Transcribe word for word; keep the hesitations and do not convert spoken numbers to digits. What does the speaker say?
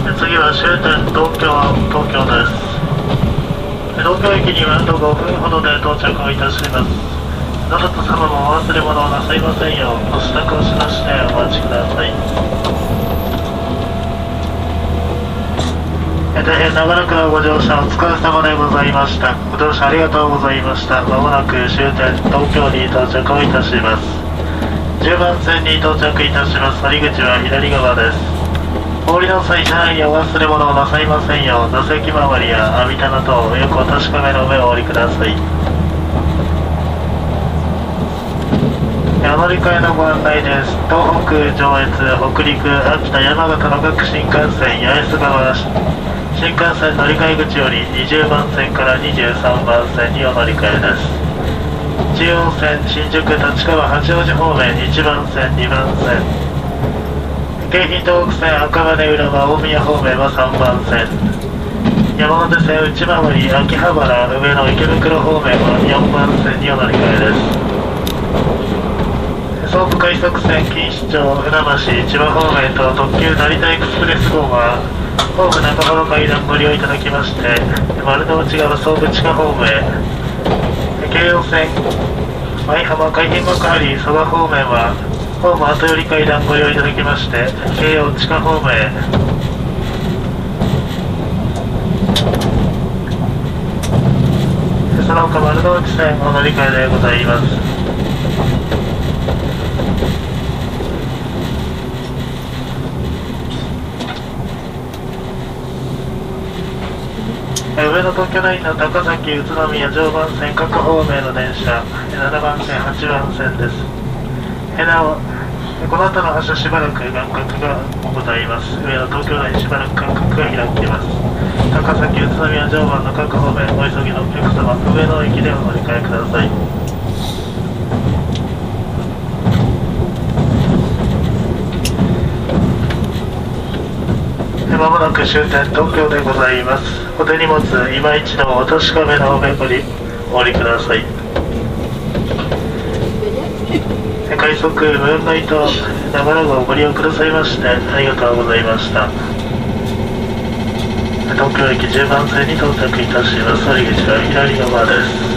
次は終点東京、東京です。東京駅にはあとごふんほどで到着をいたします。どなた様もお忘れ物をなさいませんよう、ご支度をしましてお待ちください。大変長らくのご乗車お疲れ様でございました。ご乗車ありがとうございました。まもなく終点東京に到着をいたします。じゅうばん線に到着いたします。乗り口は左側です。お降りの際、車内にお忘れ物をなさいませんよう、座席周りや網棚等よくお確かめの上をお降りください。お乗り換えのご案内です。東北、上越、北陸、秋田、山形の各新幹線、八重洲川新幹線乗り換え口よりにじゅうばん線からにじゅうさんばん線にお乗り換えです。中央線、新宿、立川、八王子方面いちばん線、にばん線。京浜東北線、赤羽、浦和、大宮方面はさんばん線。山手線、内回り、秋葉原、上野、池袋方面はよんばん線にお乗り換えです。総武快速線、錦糸町、船橋、千葉方面と特急成田エクスプレス号はホーム中幌階段ご利用いただきまして、丸の内側総武地下ホームへ、京葉線、舞浜、海浜幕張、蘇我方面はホーム後寄り階段ご利用いただきまして、京葉地下ホームへ。その他丸の内線お乗り換えでございます。上野東京ラインの高崎、宇都宮、常磐線各方面の電車、ななばん線、はちばん線です。なお、この後の発車しばらく間隔がございます。上野東京ラインしばらく間隔が開きます。高崎、宇都宮、常磐の各方面、お急ぎのお客様、上野駅でお乗り換えください。まもなく終点東京でございます。お手荷物、今一度お確かめの上おりお降りください。快速ムーンライト長良号をご利用くださいましてありがとうございました。東京駅じゅうばん線に到着いたします。乗り口は左側です。